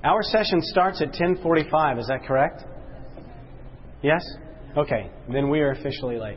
Our session starts at 10:45. Is that correct? Yes? Okay. Then we are officially late.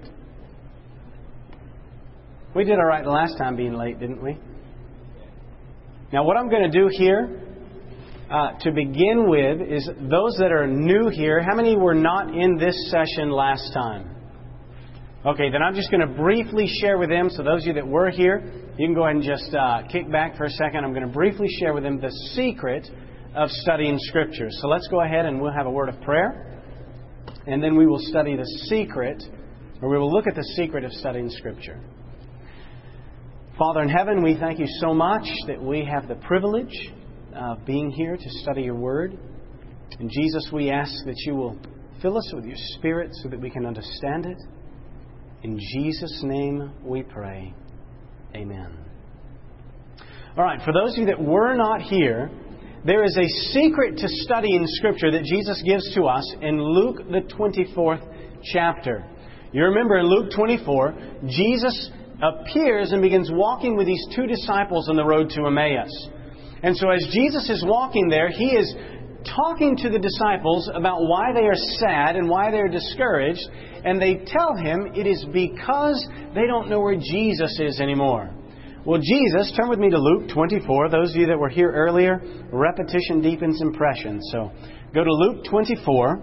We did all right the last time being late, didn't we? Now what I'm going to do here to begin with is those that are new here. How many were not in this session last time? Okay, then I'm just going to briefly share with them. So those of you that were here, you can go ahead and just kick back for a second. I'm going to briefly share with them the secret of studying Scripture. So let's go ahead and we'll have a word of prayer. And then we will study the secret, or we will look at the secret of studying Scripture. Father in heaven, we thank you so much that we have the privilege of being here to study your Word. And Jesus, we ask that you will fill us with your Spirit so that we can understand it. In Jesus' name we pray. Amen. All right, for those of you that were not here, there is a secret to studying Scripture that Jesus gives to us in Luke the 24th chapter. You remember in Luke 24, Jesus appears and begins walking with these two disciples on the road to Emmaus. And so as Jesus is walking there, He is talking to the disciples about why they are sad and why they are discouraged. And they tell Him it is because they don't know where Jesus is anymore. Well, Jesus, turn with me to Luke 24. Those of you that were here earlier, repetition deepens impression. So go to Luke 24.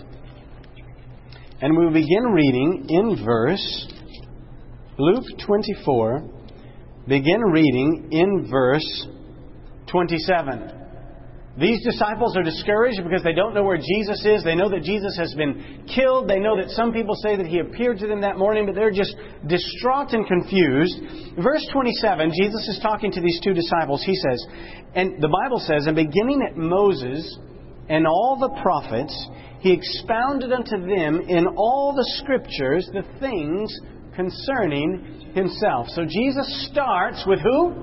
And we will begin reading in verse... Luke 24, begin reading in verse 27. These disciples are discouraged because they don't know where Jesus is. They know that Jesus has been killed. They know that some people say that He appeared to them that morning, but they're just distraught and confused. Verse 27, Jesus is talking to these two disciples. He says, and the Bible says, and beginning at Moses and all the prophets, He expounded unto them in all the Scriptures the things concerning Himself. So Jesus starts with who?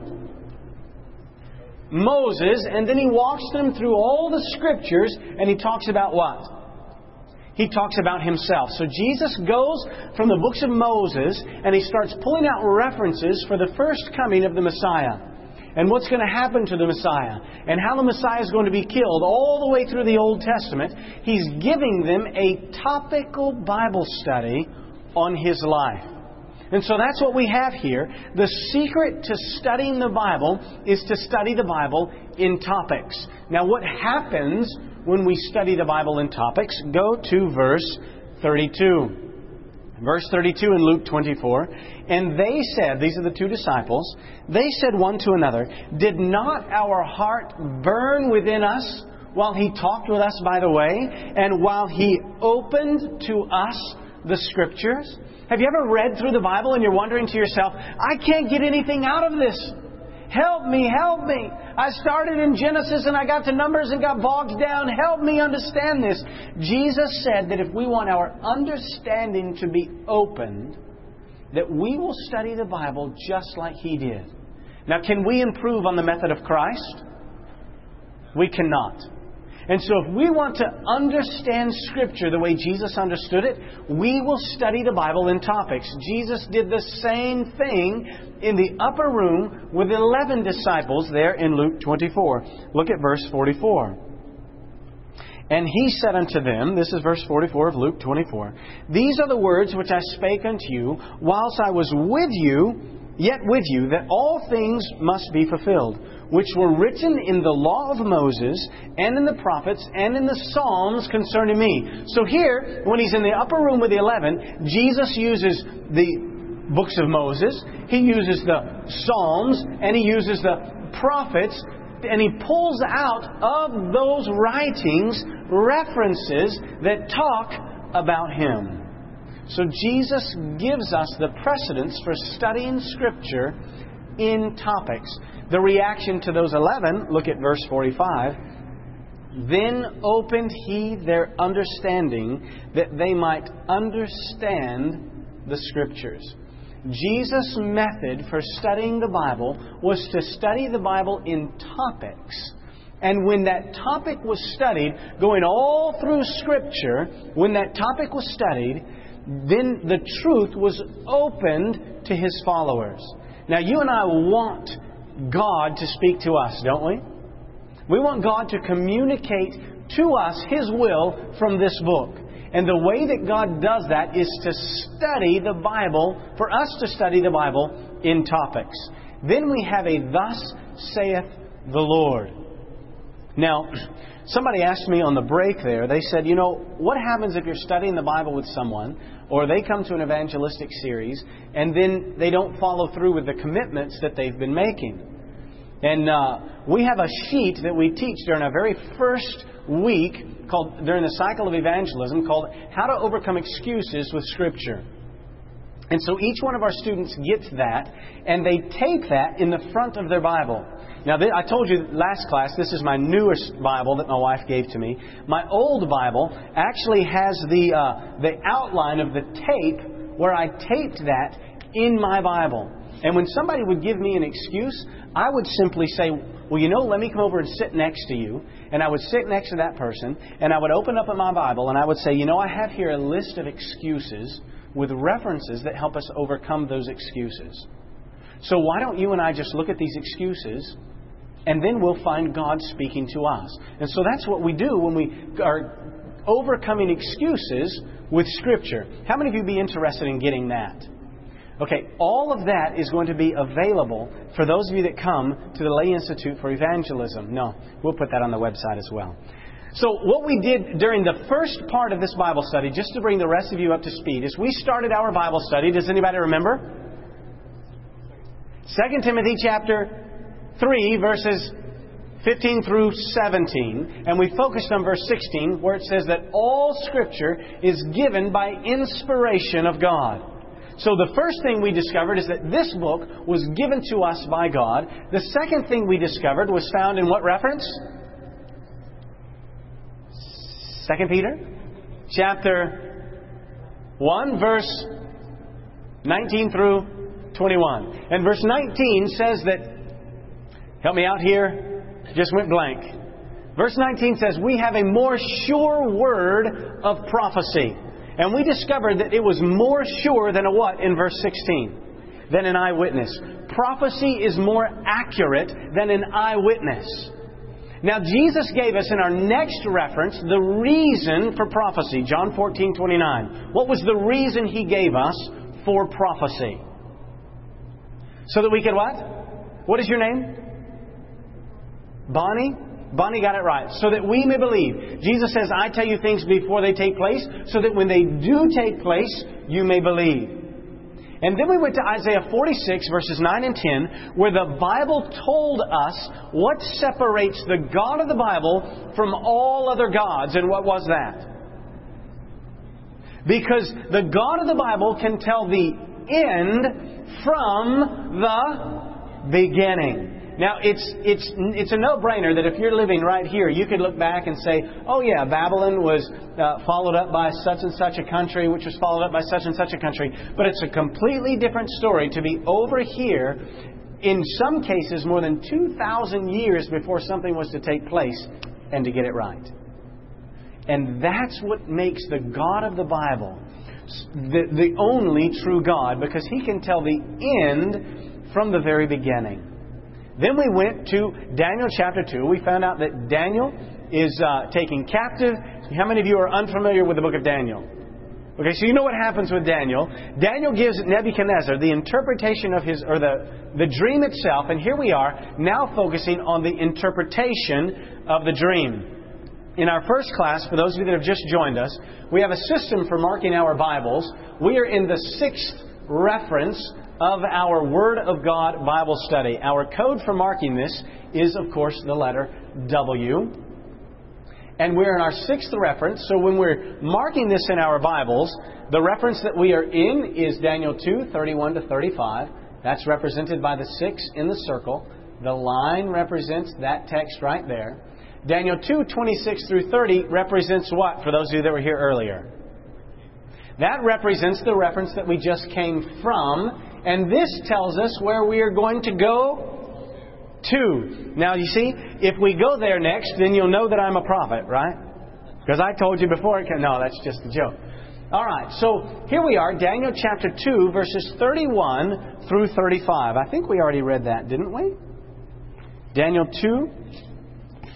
Moses, and then He walks them through all the Scriptures, and He talks about what? He talks about Himself. So Jesus goes from the books of Moses, and He starts pulling out references for the first coming of the Messiah, and what's going to happen to the Messiah, and how the Messiah is going to be killed, all the way through the Old Testament. He's giving them a topical Bible study on His life. And so that's what we have here. The secret to studying the Bible is to study the Bible in topics. Now, what happens when we study the Bible in topics? Go to verse 32. Verse 32 in Luke 24. And they said, these are the two disciples, they said one to another, did not our heart burn within us while He talked with us by the way, and while He opened to us the Scriptures? Have you ever read through the Bible and you're wondering to yourself, I can't get anything out of this. Help me, help me. I started in Genesis and I got to Numbers and got bogged down. Help me understand this. Jesus said that if we want our understanding to be opened, that we will study the Bible just like He did. Now, can we improve on the method of Christ? We cannot. And so if we want to understand Scripture the way Jesus understood it, we will study the Bible in topics. Jesus did the same thing in the upper room with 11 disciples there in Luke 24. Look at verse 44. And He said unto them, this is verse 44 of Luke 24, these are the words which I spake unto you whilst I was with you, yet with you, that all things must be fulfilled, which were written in the law of Moses, and in the prophets, and in the Psalms concerning me. So here, when He's in the upper room with the 11, Jesus uses the books of Moses, He uses the Psalms, and He uses the prophets, and He pulls out of those writings references that talk about Him. So Jesus gives us the precedence for studying Scripture in topics. The reaction to those 11, look at verse 45. Then opened He their understanding that they might understand the Scriptures. Jesus' method for studying the Bible was to study the Bible in topics. And when that topic was studied, going all through Scripture, when that topic was studied, then the truth was opened to His followers. Now, you and I want God to speak to us, don't we? We want God to communicate to us His will from this book. And the way that God does that is to study the Bible, for us to study the Bible in topics. Then we have a Thus saith the Lord. Now, somebody asked me on the break there, they said, what happens if you're studying the Bible with someone, or they come to an evangelistic series, and then they don't follow through with the commitments that they've been making? And we have a sheet that we teach during our very first week, during the cycle of evangelism, called How to Overcome Excuses with Scripture. And so each one of our students gets that, and they tape that in the front of their Bible. Now, I told you last class, this is my newest Bible that my wife gave to me. My old Bible actually has the outline of the tape where I taped that in my Bible. And when somebody would give me an excuse, I would simply say, well, let me come over and sit next to you. And I would sit next to that person, and I would open up in my Bible, and I would say, I have here a list of excuses with references that help us overcome those excuses. So why don't you and I just look at these excuses, and then we'll find God speaking to us. And so that's what we do when we are overcoming excuses with Scripture. How many of you would be interested in getting that? Okay, all of that is going to be available for those of you that come to the Lay Institute for Evangelism. No, we'll put that on the website as well. So what we did during the first part of this Bible study, just to bring the rest of you up to speed, is we started our Bible study. Does anybody remember? 2 Timothy chapter 3, verses 15 through 17. And we focused on verse 16, where it says that all Scripture is given by inspiration of God. So the first thing we discovered is that this book was given to us by God. The second thing we discovered was found in what reference? 2 Peter chapter 1, verse 19 through 21. And verse 19 says that, help me out here, just went blank. Verse 19 says, we have a more sure word of prophecy. And we discovered that it was more sure than a what in verse 16? Than an eyewitness. Prophecy is more accurate than an eyewitness. Now, Jesus gave us in our next reference the reason for prophecy. John 14:29. What was the reason He gave us for prophecy? So that we could what? What is your name? Bonnie? Bonnie got it right. So that we may believe. Jesus says, I tell you things before they take place, so that when they do take place, you may believe. And then we went to Isaiah 46, verses 9 and 10, where the Bible told us what separates the God of the Bible from all other gods. And what was that? Because the God of the Bible can tell the end from the beginning. Now, it's a no-brainer that if you're living right here, you could look back and say, oh yeah, Babylon was followed up by such and such a country, which was followed up by such and such a country. But it's a completely different story to be over here, in some cases more than 2,000 years before something was to take place, and to get it right. And that's what makes the God of the Bible the only true God, because He can tell the end from the very beginning. Then we went to Daniel chapter 2. We found out that Daniel is taken captive. How many of you are unfamiliar with the book of Daniel? Okay, so you know what happens with Daniel. Daniel gives Nebuchadnezzar the interpretation of the dream itself. And here we are now focusing on the interpretation of the dream. In our first class, for those of you that have just joined us, we have a system for marking our Bibles. We are in the 6th reference of our Word of God Bible study. Our code for marking this is, of course, the letter W. And we're in our 6th reference. So when we're marking this in our Bibles, the reference that we are in is Daniel 2, 31 to 35. That's represented by the 6 in the circle. The line represents that text right there. Daniel 2, 26 through 30 represents what, for those of you that were here earlier? That represents the reference that we just came from. And this tells us where we are going to go to. Now, you see, if we go there next, then you'll know that I'm a prophet, right? Because I told you before. No, that's just a joke. All right, so here we are, Daniel chapter 2, verses 31 through 35. I think we already read that, didn't we? Daniel 2,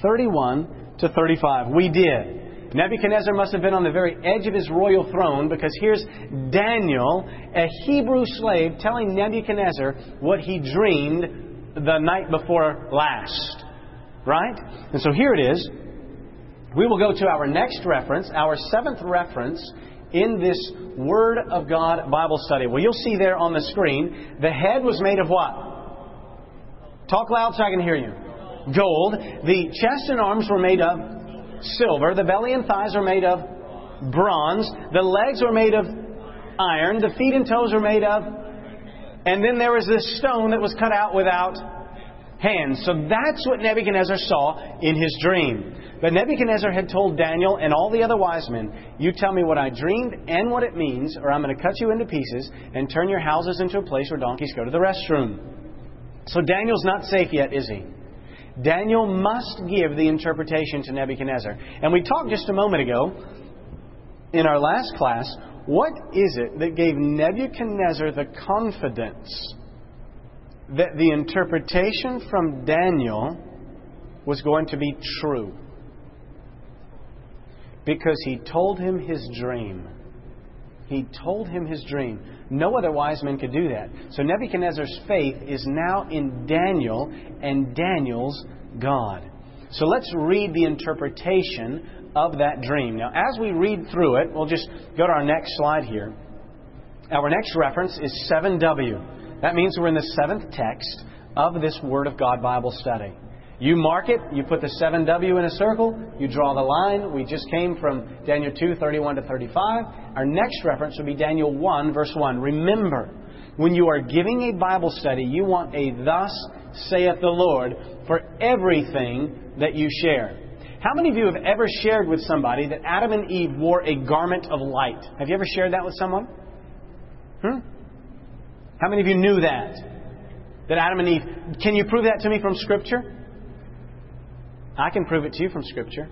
31 to 35. We did. Nebuchadnezzar must have been on the very edge of his royal throne, because here's Daniel, a Hebrew slave, telling Nebuchadnezzar what he dreamed the night before last. Right? And so here it is. We will go to our next reference, our 7th reference in this Word of God Bible study. Well, you'll see there on the screen, the head was made of what? Talk loud so I can hear you. Gold. The chest and arms were made of silver. The belly and thighs were made of bronze. The legs were made of iron. The feet and toes were made of... And then there was this stone that was cut out without hands. So that's what Nebuchadnezzar saw in his dream. But Nebuchadnezzar had told Daniel and all the other wise men, you tell me what I dreamed and what it means, or I'm going to cut you into pieces and turn your houses into a place where donkeys go to the restroom. So Daniel's not safe yet, is he? Daniel must give the interpretation to Nebuchadnezzar. And we talked just a moment ago in our last class, what is it that gave Nebuchadnezzar the confidence that the interpretation from Daniel was going to be true? Because he told him his dream. He told him his dream. No other wise men could do that. So Nebuchadnezzar's faith is now in Daniel and Daniel's God. So let's read the interpretation of that dream. Now, as we read through it, we'll just go to our next slide here. Our next reference is 7W. That means we're in the 7th text of this Word of God Bible study. You mark it, you put the 7W in a circle, you draw the line. We just came from Daniel 2, 31 to 35. Our next reference would be Daniel 1, verse 1. Remember, when you are giving a Bible study, you want a thus saith the Lord for everything that you share. How many of you have ever shared with somebody that Adam and Eve wore a garment of light? Have you ever shared that with someone? How many of you knew that? That Adam and Eve... Can you prove that to me from Scripture? I can prove it to you from Scripture.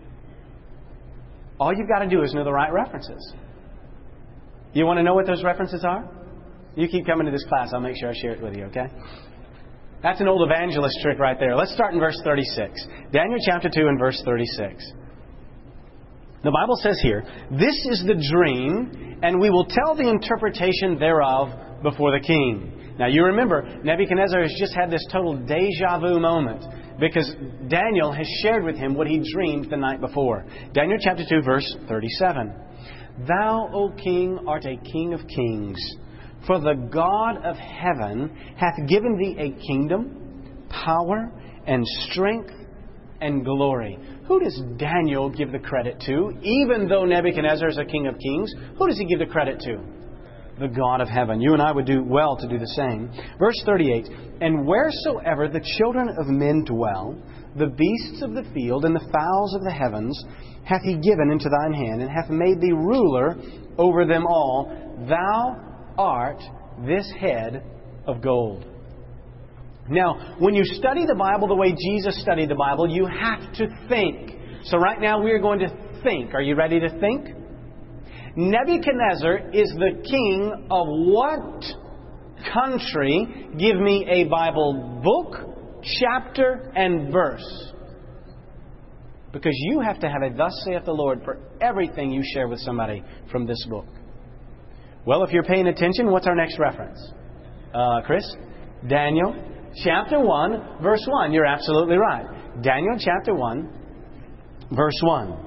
All you've got to do is know the right references. You want to know what those references are? You keep coming to this class. I'll make sure I share it with you, okay? That's an old evangelist trick right there. Let's start in verse 36. Daniel chapter 2 and verse 36. The Bible says here, this is the dream, and we will tell the interpretation thereof before the king. Now you remember, Nebuchadnezzar has just had this total deja vu moment, because Daniel has shared with him what he dreamed the night before. Daniel chapter 2, verse 37. Thou, O king, art a king of kings, for the God of heaven hath given thee a kingdom, power, and strength, and glory. Who does Daniel give the credit to? Even though Nebuchadnezzar is a king of kings, who does he give the credit to? The God of heaven. You and I would do well to do the same. Verse 38, and wheresoever the children of men dwell, the beasts of the field and the fowls of the heavens hath he given into thine hand, and hath made thee ruler over them all. Thou art this head of gold. Now, when you study the Bible the way Jesus studied the Bible, you have to think. So right now we are going to think. Are you ready to think? Nebuchadnezzar is the king of what country? Give me a Bible book, chapter, and verse. Because you have to have a thus saith the Lord for everything you share with somebody from this book. Well, if you're paying attention, what's our next reference? Chris? Daniel chapter 1, verse 1. You're absolutely right. Daniel chapter 1, verse 1.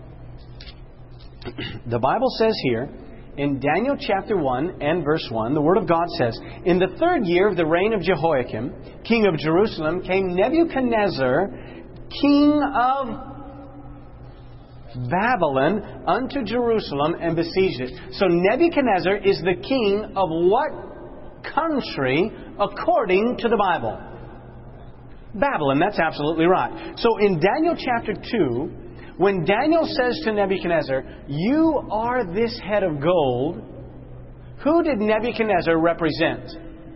The Bible says here, in Daniel chapter 1 and verse 1, the Word of God says, in the 3rd year of the reign of Jehoiakim, king of Jerusalem, came Nebuchadnezzar, king of Babylon, unto Jerusalem and besieged it. So Nebuchadnezzar is the king of what country according to the Bible? Babylon. That's absolutely right. So in Daniel chapter 2, when Daniel says to Nebuchadnezzar, you are this head of gold, who did Nebuchadnezzar represent?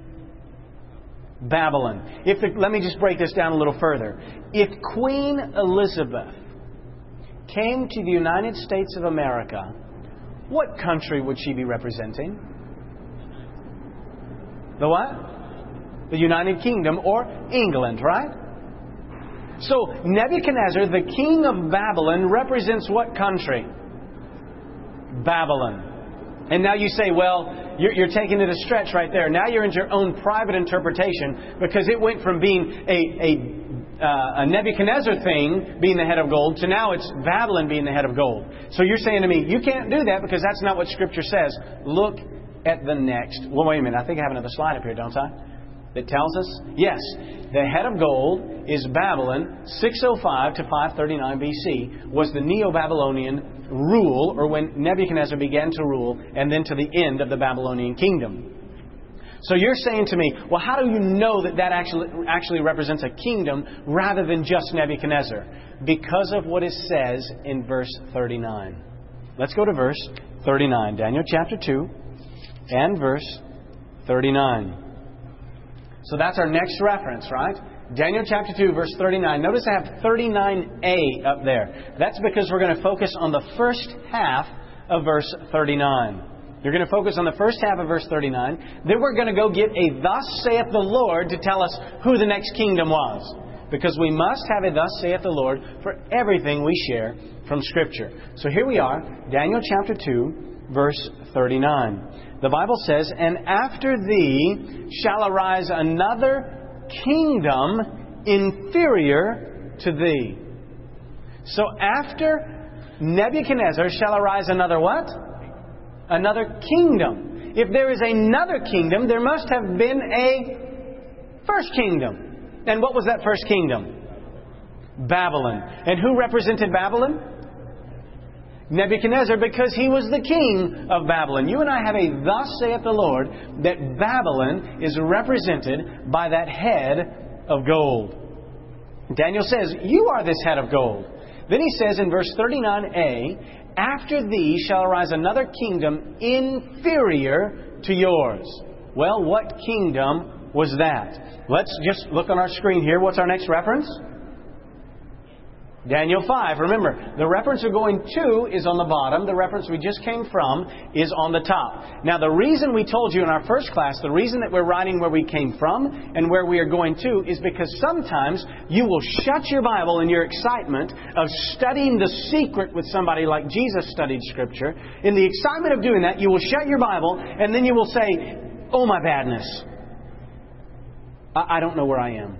Babylon. Let me just break this down a little further. If Queen Elizabeth came to the United States of America, what country would she be representing? The what? The United Kingdom or England, right? So Nebuchadnezzar, the king of Babylon, represents what country? Babylon. And now you say, well, you're taking it a stretch right there. Now you're into your own private interpretation, because it went from being a Nebuchadnezzar thing being the head of gold to now it's Babylon being the head of gold. So you're saying to me, you can't do that because that's not what Scripture says. Look at the next. Well, wait a minute. I think I have another slide up here, don't I? That tells us? Yes. The head of gold is Babylon, 605 to 539 BC, was the Neo-Babylonian rule, or when Nebuchadnezzar began to rule, and then to the end of the Babylonian kingdom. So you're saying to me, well, how do you know that that actually represents a kingdom rather than just Nebuchadnezzar? Because of what it says in verse 39. Let's go to verse 39. Daniel chapter 2 and verse 39. So that's our next reference, right? Daniel chapter 2, verse 39. Notice I have 39a up there. That's because we're going to focus on the first half of verse 39. You're going to focus on the first half of verse 39. Then we're going to go get a thus saith the Lord to tell us who the next kingdom was. Because we must have a thus saith the Lord for everything we share from Scripture. So here we are, Daniel chapter 2, verse 39. The Bible says, "And after thee shall arise another kingdom inferior to thee." So after Nebuchadnezzar shall arise another what? Another kingdom. If there is another kingdom, there must have been a first kingdom. And what was that first kingdom? Babylon. And who represented Babylon? Nebuchadnezzar, because he was the king of Babylon. You and I have a thus saith the Lord that Babylon is represented by that head of gold. Daniel says, you are this head of gold. Then he says in verse 39a, "After thee shall arise another kingdom inferior to yours." Well, what kingdom was that? Let's just look on our screen here. What's our next reference? Daniel 5. Remember, the reference we're going to is on the bottom. The reference we just came from is on the top. Now, the reason we told you in our first class, the reason that we're writing where we came from and where we are going to, is because sometimes you will shut your Bible in your excitement of studying the secret with somebody like Jesus studied Scripture. In the excitement of doing that, you will shut your Bible and then you will say, "Oh, my badness. I don't know where I am."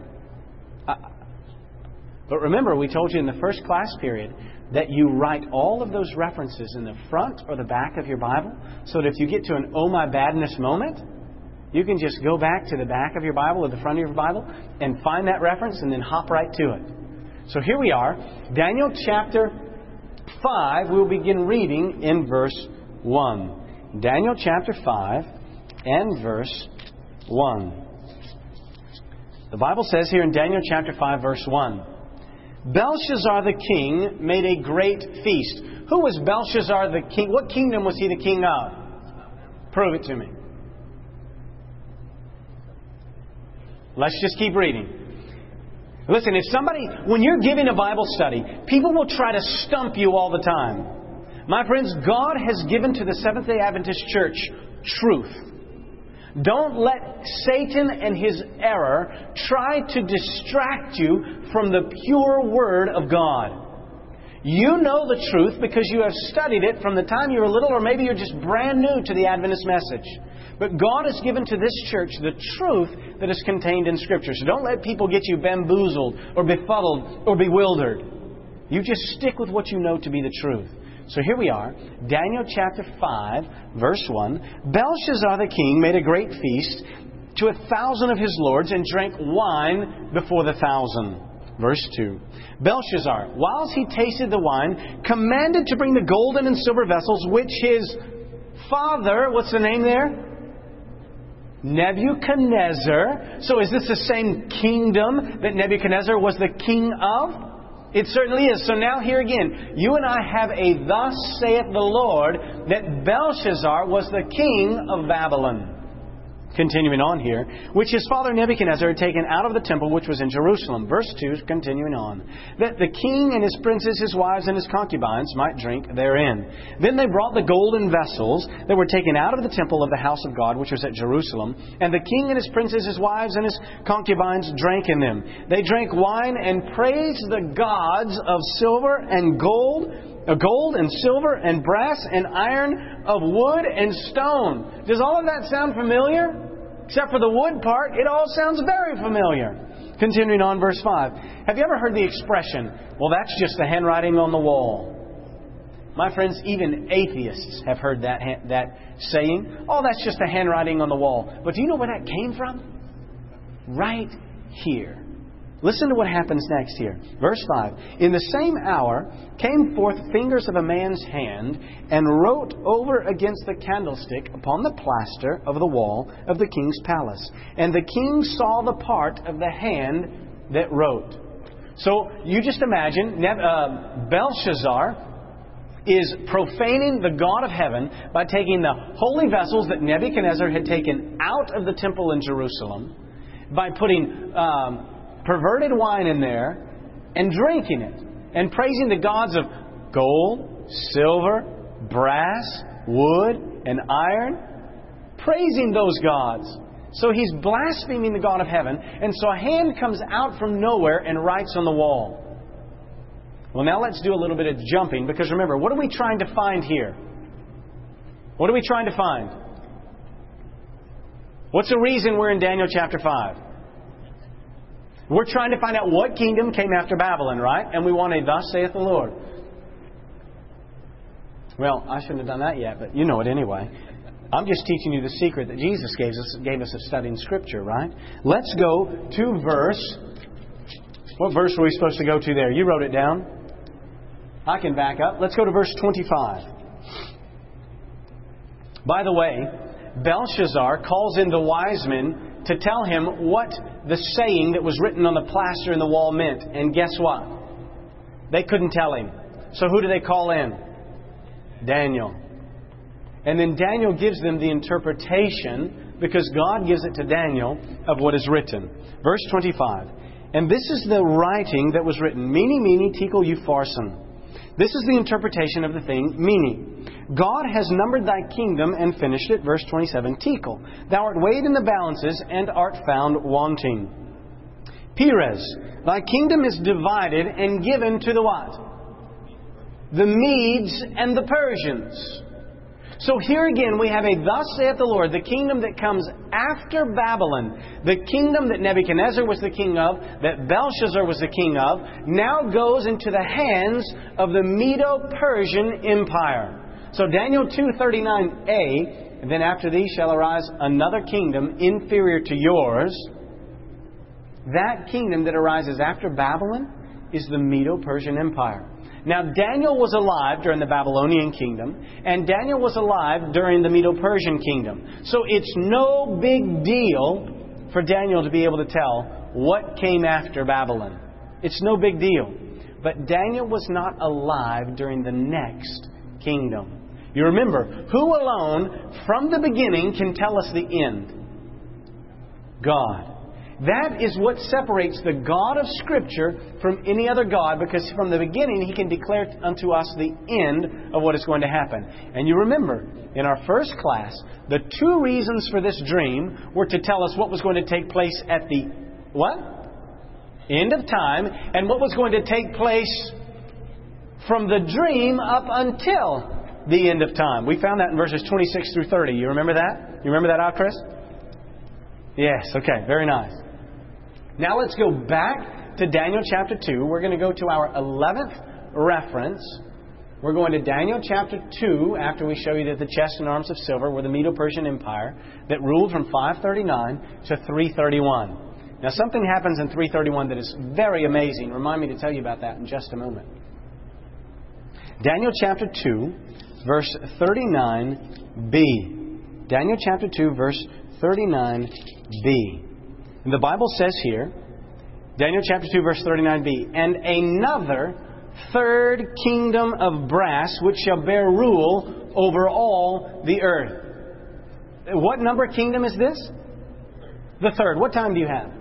But remember, we told you in the first class period that you write all of those references in the front or the back of your Bible, so that if you get to an "oh my badness" moment, you can just go back to the back of your Bible or the front of your Bible and find that reference and then hop right to it. So here we are, Daniel chapter 5. We'll begin reading in verse 1. Daniel chapter 5 and verse 1. The Bible says here in Daniel chapter 5, verse 1, "Belshazzar the king made a great feast." Who was Belshazzar the king? What kingdom was he the king of? Prove it to me. Let's just keep reading. Listen, when you're giving a Bible study, people will try to stump you all the time. My friends, God has given to the Seventh-day Adventist Church truth. Don't let Satan and his error try to distract you from the pure Word of God. You know the truth because you have studied it from the time you were little, or maybe you're just brand new to the Adventist message. But God has given to this church the truth that is contained in Scripture. So don't let people get you bamboozled or befuddled or bewildered. You just stick with what you know to be the truth. So here we are, Daniel chapter 5, verse 1. "Belshazzar the king made a great feast to 1,000 of his lords and drank wine before the 1,000. Verse 2. "Belshazzar, whilst he tasted the wine, commanded to bring the golden and silver vessels which his father," what's the name there? Nebuchadnezzar. So is this the same kingdom that Nebuchadnezzar was the king of? It certainly is. So now here again, you and I have a "thus saith the Lord" that Belshazzar was the king of Babylon. Continuing on here, which his father Nebuchadnezzar had taken out of the temple which was in Jerusalem. Verse 2, continuing on. That the king and his princes, his wives, and his concubines might drink therein. Then they brought the golden vessels that were taken out of the temple of the house of God, which was at Jerusalem. And the king and his princes, his wives, and his concubines drank in them. They drank wine and praised the gods of silver and gold and silver and brass and iron, of wood and stone. Does all of that sound familiar? Except for the wood part, it all sounds very familiar. Continuing on, verse 5. Have you ever heard the expression, well, that's just the handwriting on the wall? My friends, even atheists have heard that saying. Oh, that's just the handwriting on the wall. But do you know where that came from? Right here. Listen to what happens next here. Verse 5. In the same hour came forth fingers of a man's hand, and wrote over against the candlestick upon the plaster of the wall of the king's palace. And the king saw the part of the hand that wrote. So you just imagine Belshazzar is profaning the God of heaven by taking the holy vessels that Nebuchadnezzar had taken out of the temple in Jerusalem, by putting perverted wine in there and drinking it and praising the gods of gold, silver, brass, wood, and iron, praising those gods. So he's blaspheming the God of heaven, and so a hand comes out from nowhere and writes on the wall. Well, now let's do a little bit of jumping, because remember, what are we trying to find here? What are we trying to find? What's the reason we're in Daniel chapter 5? We're trying to find out what kingdom came after Babylon, right? And we want a thus saith the Lord. Well, I shouldn't have done that yet, but you know it anyway. I'm just teaching you the secret that Jesus gave us of studying Scripture, right? Let's go to verse. What verse were we supposed to go to there? You wrote it down. I can back up. Let's go to verse 25. By the way, Belshazzar calls in the wise men to tell him what the saying that was written on the plaster in the wall meant. And guess what? They couldn't tell him. So who do they call in? Daniel. And then Daniel gives them the interpretation, because God gives it to Daniel, of what is written. Verse 25. And this is the writing that was written. Mene, mene, tekel, upharsin. This is the interpretation of the thing, meaning, God has numbered thy kingdom and finished it. Verse 27, tekel. Thou art weighed in the balances and art found wanting. Peres. Thy kingdom is divided and given to the what? The Medes and the Persians. So here again we have a thus saith the Lord, the kingdom that comes after Babylon, the kingdom that Nebuchadnezzar was the king of, that Belshazzar was the king of, now goes into the hands of the Medo-Persian Empire. So Daniel 2:39a, then after thee shall arise another kingdom inferior to yours. That kingdom that arises after Babylon is the Medo-Persian Empire. Now, Daniel was alive during the Babylonian kingdom, and Daniel was alive during the Medo-Persian kingdom. So it's no big deal for Daniel to be able to tell what came after Babylon. It's no big deal. But Daniel was not alive during the next kingdom. You remember, who alone from the beginning can tell us the end? God. That is what separates the God of Scripture from any other God, because from the beginning He can declare unto us the end of what is going to happen. And you remember, in our first class, the two reasons for this dream were to tell us what was going to take place at the what? End of time, and what was going to take place from the dream up until the end of time. We found that in verses 26 through 30. You remember that? You remember that out, Chris? Yes, okay, very nice. Now let's go back to Daniel chapter 2. We're going to go to our 11th reference. We're going to Daniel chapter 2 after we show you that the chest and arms of silver were the Medo-Persian Empire that ruled from 539 to 331. Now something happens in 331 that is very amazing. Remind me to tell you about that in just a moment. Daniel chapter 2, verse 39b. Daniel chapter 2, verse 39b. And the Bible says here, Daniel chapter 2, verse 39b, and another third kingdom of brass, which shall bear rule over all the earth. What number kingdom is this? The third. What time do you have?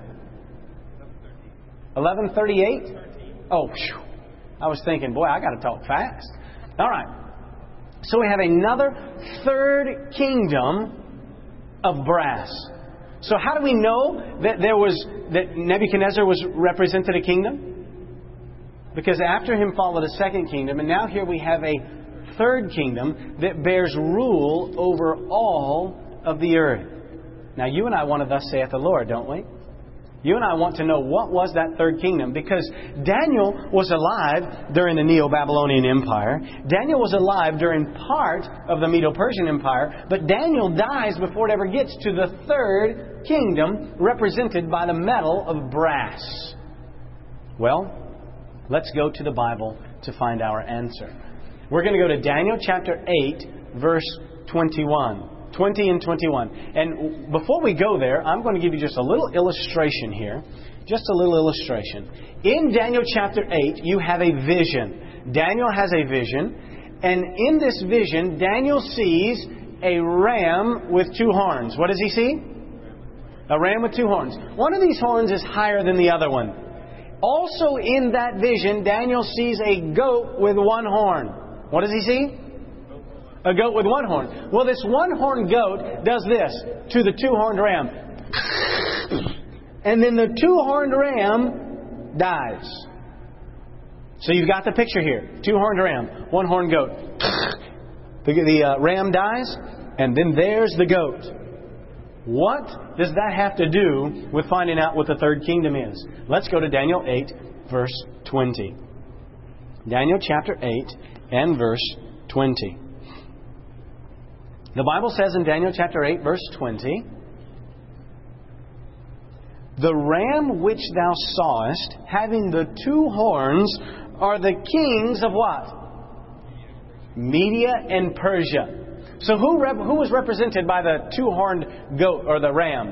11:38? Oh, phew. I was thinking, boy, I got to talk fast. All right. So we have another third kingdom of brass. So how do we know that that Nebuchadnezzar was represented a kingdom? Because after him followed a second kingdom, and now here we have a third kingdom that bears rule over all of the earth. Now you and I want to thus saith the Lord, don't we? You and I want to know what was that third kingdom, because Daniel was alive during the Neo-Babylonian Empire. Daniel was alive during part of the Medo-Persian Empire, but Daniel dies before it ever gets to the third kingdom, represented by the metal of brass. Well, let's go to the Bible to find our answer. We're going to go to Daniel chapter 8, verse 21. 20 and 21. And before we go there, I'm going to give you just a little illustration here. Just a little illustration. In Daniel chapter 8, you have a vision. Daniel has a vision. And in this vision, Daniel sees a ram with two horns. What does he see? A ram with two horns. One of these horns is higher than the other one. Also in that vision, Daniel sees a goat with one horn. What does he see? A goat with one horn. Well, this one-horned goat does this to the two-horned ram. And then the two-horned ram dies. So you've got the picture here. Two-horned ram, one-horned goat. The ram dies, and then there's the goat. What does that have to do with finding out what the third kingdom is? Let's go to Daniel 8, verse 20. Daniel chapter 8 and verse 20. The Bible says in Daniel chapter 8, verse 20, "The ram which thou sawest, having the two horns, are the kings of" what? Media and Persia. So who was represented by the two-horned goat or the ram?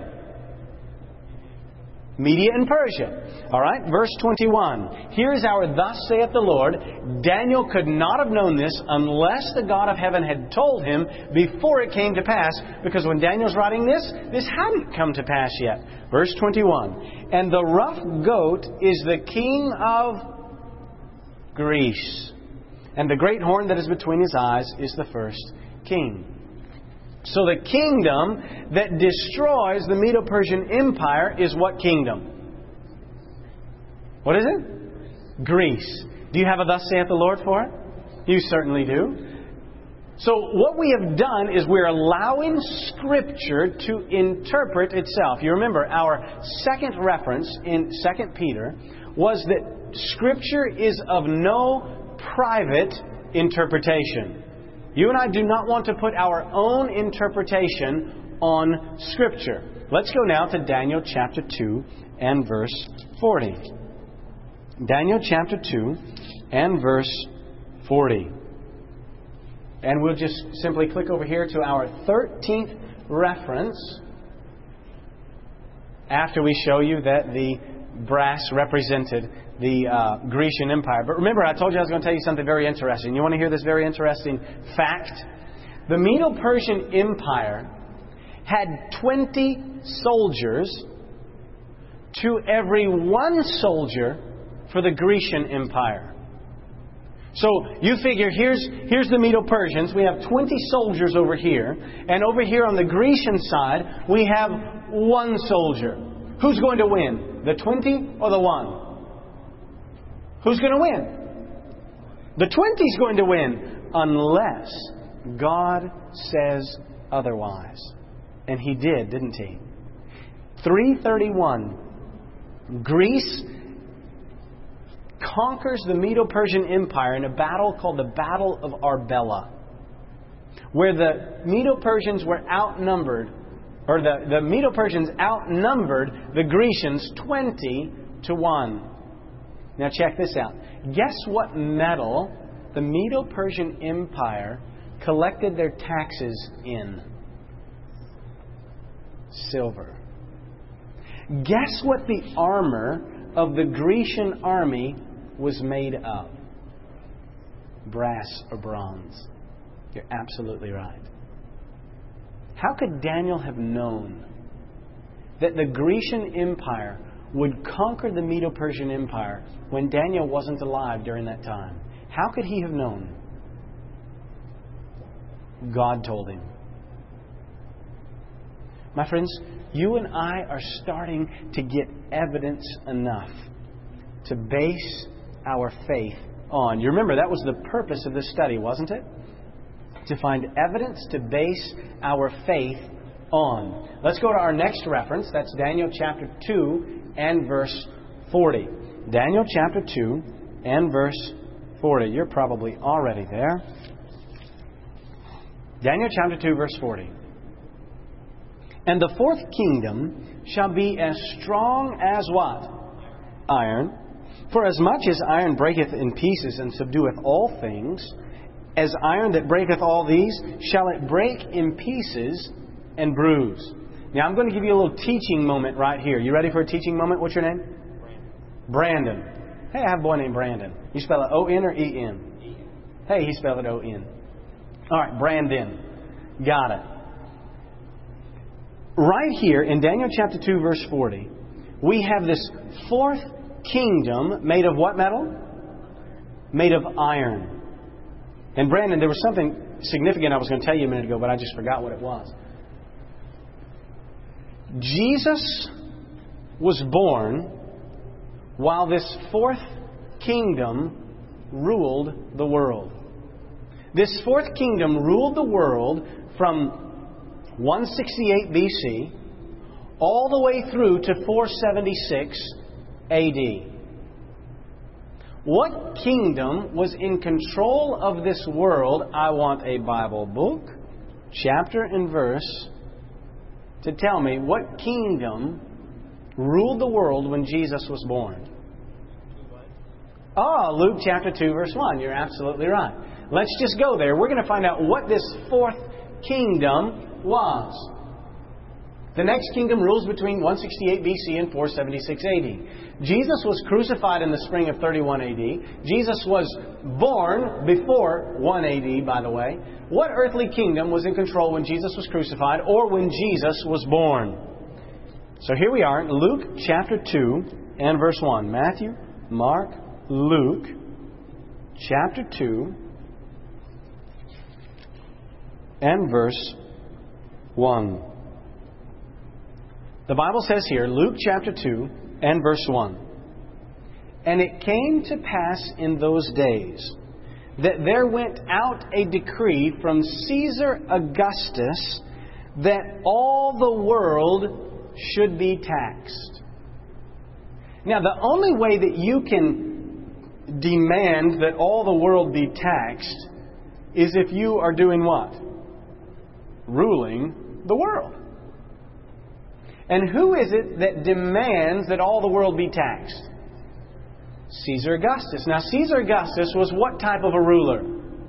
Media and Persia. All right, verse 21. "Here is our thus saith the Lord. Daniel could not have known this unless the God of heaven had told him before it came to pass." Because when Daniel's writing this hadn't come to pass yet. Verse 21. "And the rough goat is the king of Greece. And the great horn that is between his eyes is the first king." So the kingdom that destroys the Medo-Persian Empire is what kingdom? What is it? Greece. Do you have a thus saith the Lord for it? You certainly do. So what we have done is we're allowing Scripture to interpret itself. You remember our second reference in 2 Peter was that Scripture is of no private interpretation. You and I do not want to put our own interpretation on Scripture. Let's go now to Daniel chapter 2 and verse 40. Daniel chapter 2 and verse 40. And we'll just simply click over here to our 13th reference after we show you that the brass represented the Grecian Empire. But remember, I told you I was going to tell you something very interesting. You want to hear this very interesting fact? The Medo-Persian Empire had 20 soldiers to every one soldier for the Grecian Empire. So you figure, here's the Medo-Persians. We have 20 soldiers over here. And over here on the Grecian side, we have one soldier. Who's going to win? The 20 or the 1? Who's going to win? The 20 is going to win unless God says otherwise. And He did, didn't He? 331. Greece conquers the Medo-Persian Empire in a battle called the Battle of Arbela, where the Medo-Persians were outnumbered, or the Medo-Persians outnumbered the Grecians 20-1. Now check this out. Guess what metal the Medo-Persian Empire collected their taxes in? Silver. Guess what the armor of the Grecian army was made of? Brass or bronze. You're absolutely right. How could Daniel have known that the Grecian Empire would conquer the Medo-Persian Empire when Daniel wasn't alive during that time? How could he have known? God told him. My friends, you and I are starting to get evidence enough to base our faith on. You remember, that was the purpose of this study, wasn't it? To find evidence to base our faith on. Let's go to our next reference. That's Daniel chapter 2 and verse 40. Daniel chapter 2 and verse 40. You're probably already there. Daniel chapter 2 verse 40. And the fourth kingdom shall be as strong as what? Iron. For as much as iron breaketh in pieces and subdueth all things, as iron that breaketh all these, shall it break in pieces and bruise. Now I'm going to give you a little teaching moment right here. You ready for a teaching moment? What's your name? Brandon. Hey, I have a boy named Brandon. You spell it O-N or E-N? Hey, he spelled it O-N. All right, Brandon. Got it. Right here in Daniel chapter 2 verse 40, we have this fourth kingdom made of what metal? Made of iron. And Brandon, there was something significant I was going to tell you a minute ago, but I just forgot what it was. Jesus was born while this fourth kingdom ruled the world. This fourth kingdom ruled the world from 168 BC all the way through to 476 AD. What kingdom was in control of this world? I want a Bible book, chapter and verse to tell me what kingdom ruled the world when Jesus was born. Oh, Luke chapter 2 verse 1. You're absolutely right. Let's just go there. We're going to find out what this fourth kingdom was. The next kingdom rules between 168 BC and 476 AD. Jesus was crucified in the spring of 31 AD. Jesus was born before 1 AD, by the way. What earthly kingdom was in control when Jesus was crucified or when Jesus was born? So here we are, Luke chapter 2 and verse 1. Matthew, Mark, Luke chapter 2 and verse 1. The Bible says here, Luke chapter 2 and verse 1. And it came to pass in those days that there went out a decree from Caesar Augustus that all the world should be taxed. Now, the only way that you can demand that all the world be taxed is if you are doing what? Ruling the world. And who is it that demands that all the world be taxed? Caesar Augustus. Now, Caesar Augustus was what type of a ruler?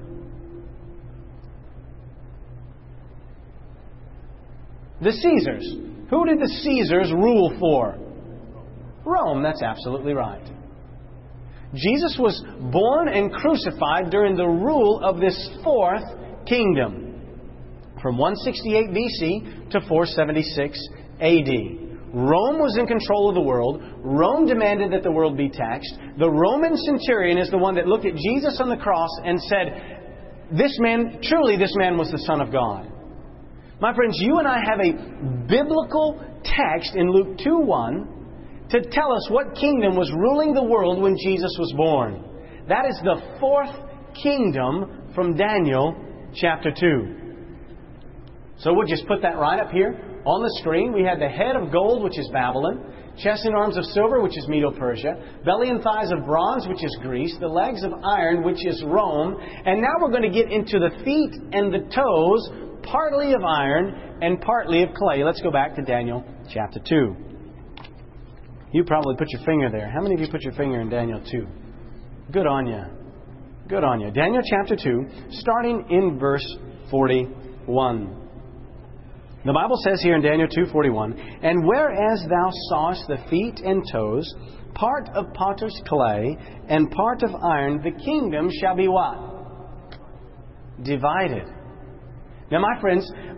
The Caesars. Who did the Caesars rule for? Rome. That's absolutely right. Jesus was born and crucified during the rule of this fourth kingdom. From 168 BC to 476 AD. Rome was in control of the world. Rome demanded that the world be taxed. The Roman centurion is the one that looked at Jesus on the cross and said, this man was the Son of God. My friends, you and I have a biblical text in Luke 2:1 to tell us what kingdom was ruling the world when Jesus was born. That is the fourth kingdom from Daniel chapter 2. So we'll just put that right up here on the screen. We had the head of gold, which is Babylon, chest and arms of silver, which is Medo-Persia, belly and thighs of bronze, which is Greece, the legs of iron, which is Rome. And now we're going to get into the feet and the toes, partly of iron and partly of clay. Let's go back to Daniel chapter 2. You probably put your finger there. How many of you put your finger in Daniel 2? Good on you. Good on you. Daniel chapter 2, starting in verse 41. The Bible says here in Daniel 2:41, and whereas thou sawest the feet and toes, part of potter's clay and part of iron, the kingdom shall be what? Divided. Now, my friends,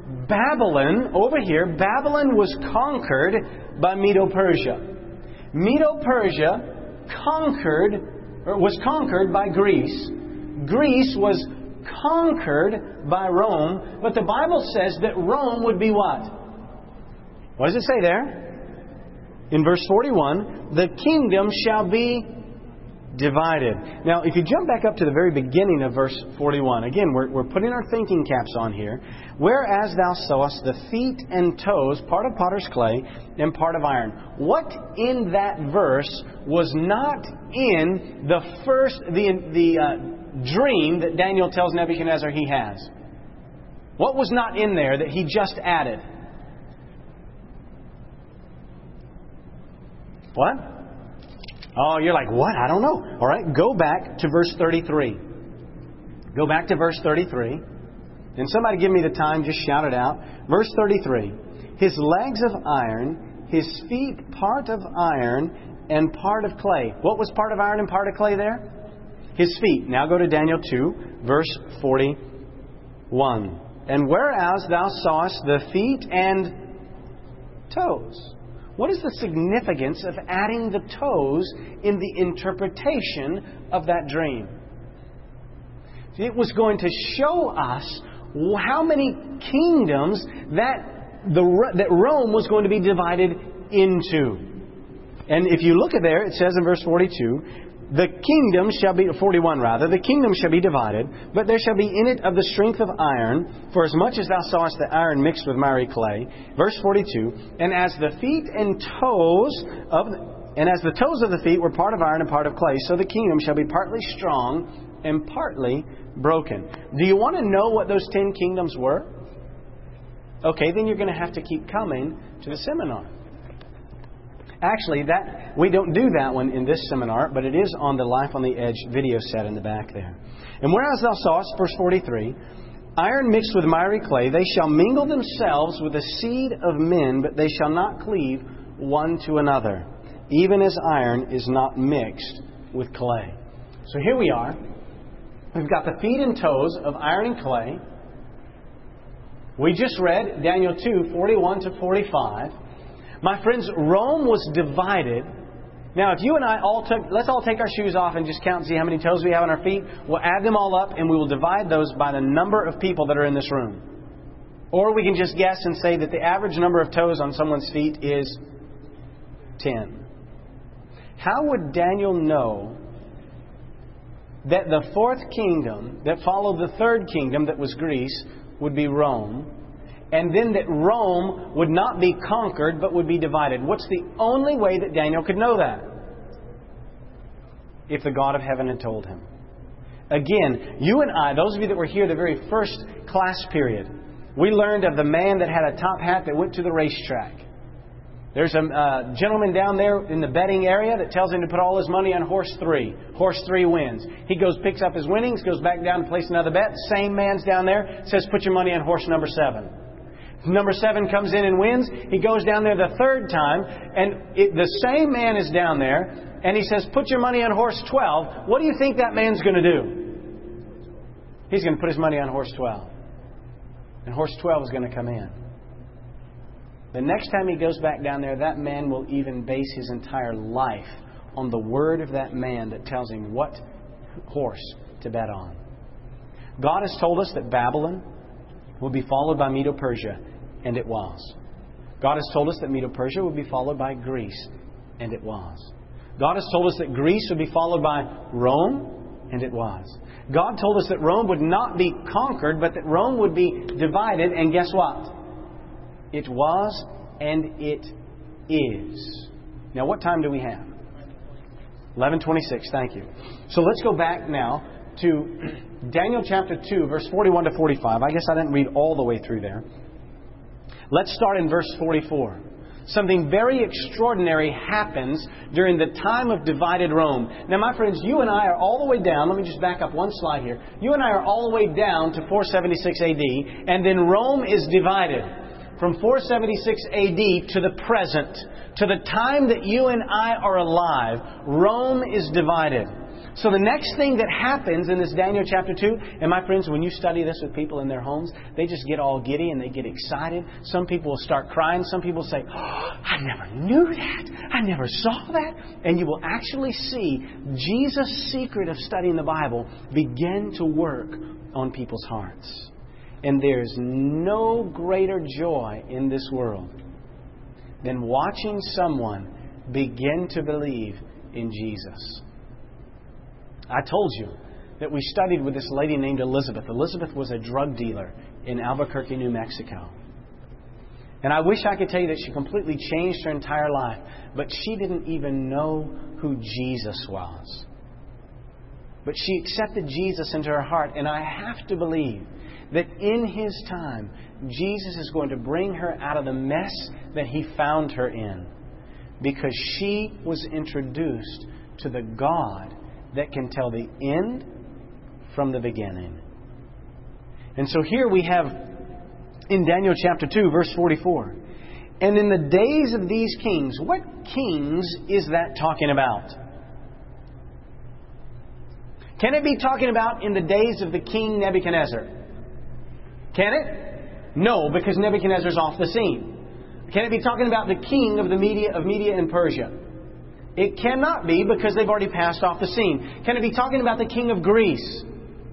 Babylon, over here, Babylon was conquered by Medo-Persia. Medo-Persia was conquered by Greece. Greece was conquered by Rome. But the Bible says that Rome would be what? What does it say there? In verse 41, the kingdom shall be divided. Now, if you jump back up to the very beginning of verse 41, again, we're putting our thinking caps on here. Whereas thou sawest the feet and toes, part of potter's clay and part of iron. What in that verse was not in the dream that Daniel tells Nebuchadnezzar he has? What was not in there that he just added? What? Oh, you're like, what? I don't know. All right, go back to verse 33. Go back to verse 33. And somebody give me the time, just shout it out. Verse 33. His legs of iron, his feet part of iron, and part of clay. What was part of iron and part of clay there? His feet. Now go to Daniel 2, verse 41. And whereas thou sawest the feet and toes. What is the significance of adding the toes in the interpretation of that dream? It was going to show us how many kingdoms that Rome was going to be divided into. And if you look at there, it says in verse 42, the kingdom shall be, 41 rather, the kingdom shall be divided, but there shall be in it of the strength of iron, for as much as thou sawest the iron mixed with miry clay. Verse 42, and as the toes of the feet were part of iron and part of clay, so the kingdom shall be partly strong and partly broken. Do you want to know what those 10 kingdoms were? Okay, then you're going to have to keep coming to the seminar. Actually, we don't do that one in this seminar, but it is on the Life on the Edge video set in the back there. And whereas thou sawest, verse 43, iron mixed with miry clay, they shall mingle themselves with the seed of men, but they shall not cleave one to another, even as iron is not mixed with clay. So here we are. We've got the feet and toes of iron and clay. We just read Daniel 2, 41 to 45. My friends, Rome was divided. Now, if you and I let's all take our shoes off and just count and see how many toes we have on our feet. We'll add them all up and we will divide those by the number of people that are in this room. Or we can just guess and say that the average number of toes on someone's feet is 10. How would Daniel know that the fourth kingdom that followed the third kingdom, that was Greece, would be Rome? And then that Rome would not be conquered, but would be divided. What's the only way that Daniel could know that? If the God of heaven had told him. Again, you and I, those of you that were here the very first class period, we learned of the man that had a top hat that went to the racetrack. There's a gentleman down there in the betting area that tells him to put all his money on horse 3. Horse 3 wins. He goes, picks up his winnings, goes back down to place another bet. Same man's down there, says put your money on horse number 7. Number 7 comes in and wins. He goes down there the third time, and the same man is down there, and he says, put your money on horse 12. What do you think that man's going to do? He's going to put his money on horse 12. And horse 12 is going to come in. The next time he goes back down there, that man will even base his entire life on the word of that man that tells him what horse to bet on. God has told us that Babylon will be followed by Medo-Persia, and it was. God has told us that Medo-Persia will be followed by Greece, and it was. God has told us that Greece would be followed by Rome, and it was. God told us that Rome would not be conquered, but that Rome would be divided, and guess what? It was, and it is. Now, what time do we have? 11:26, thank you. So let's go back now to Daniel chapter 2, verse 41 to 45. I guess I didn't read all the way through there. Let's start in verse 44. Something very extraordinary happens during the time of divided Rome. Now, my friends, you and I are all the way down. Let me just back up one slide here. You and I are all the way down to 476 AD, and then Rome is divided. From 476 AD to the present, to the time that you and I are alive, Rome is divided. So the next thing that happens in this Daniel chapter 2, and my friends, when you study this with people in their homes, they just get all giddy and they get excited. Some people will start crying. Some people say, "Oh, I never knew that. I never saw that." And you will actually see Jesus' secret of studying the Bible begin to work on people's hearts. And there's no greater joy in this world than watching someone begin to believe in Jesus. I told you that we studied with this lady named Elizabeth. Elizabeth was a drug dealer in Albuquerque, New Mexico. And I wish I could tell you that she completely changed her entire life, but she didn't even know who Jesus was. But she accepted Jesus into her heart, and I have to believe that in His time, Jesus is going to bring her out of the mess that He found her in, because she was introduced to the God that can tell the end from the beginning. And so here we have in Daniel chapter 2, verse 44. And in the days of these kings, what kings is that talking about? Can it be talking about in the days of the king Nebuchadnezzar? Can it? No, because Nebuchadnezzar's off the scene. Can it be talking about the king of Media and Persia? It cannot be, because they've already passed off the scene. Can it be talking about the king of Greece?